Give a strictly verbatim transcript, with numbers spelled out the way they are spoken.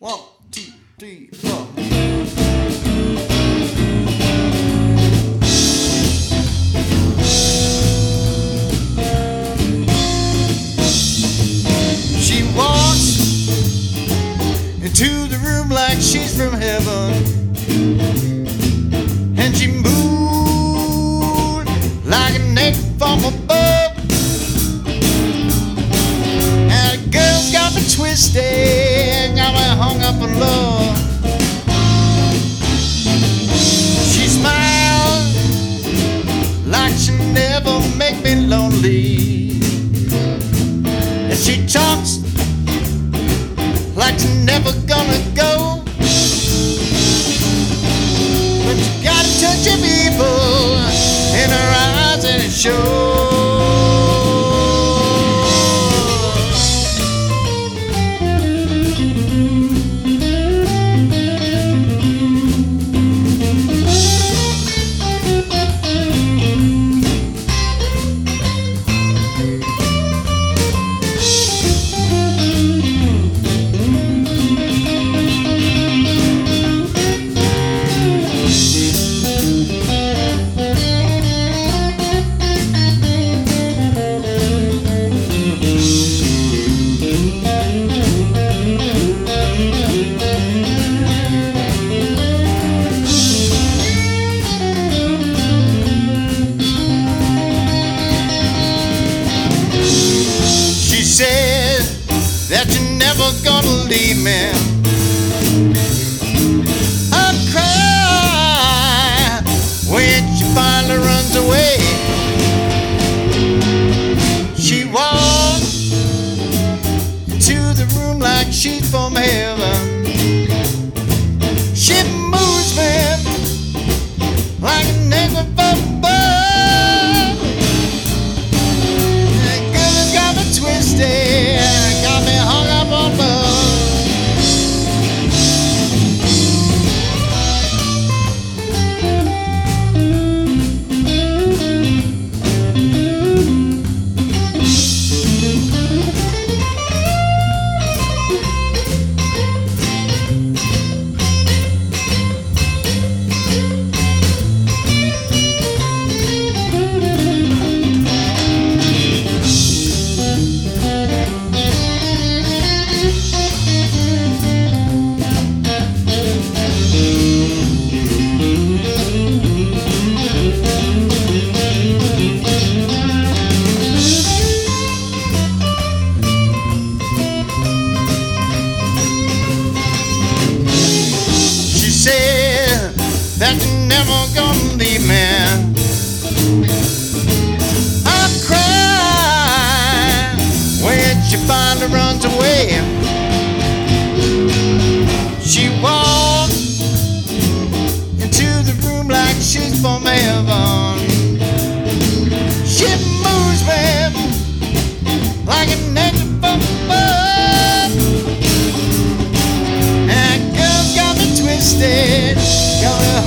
One, two, three, four. She walks into the room like she's from heaven, and she moved like an egg from above, and the girl's got me twisted, got me hung up in love. She smiles like she never make me lonely, and she talks like she's never gonna go. But you got a touch of evil in her eyes, and it shows. Said that you're never gonna leave me. I cry when she finally runs away. She walks into the room like she's from heaven. She moves me like an angel from above. Twisted, got me hung up on love. That you're never gonna leave me. I cry when she finally runs away. She walks into the room like she's from heaven. She moves me like an angel from above. And girl's got me twisted, got me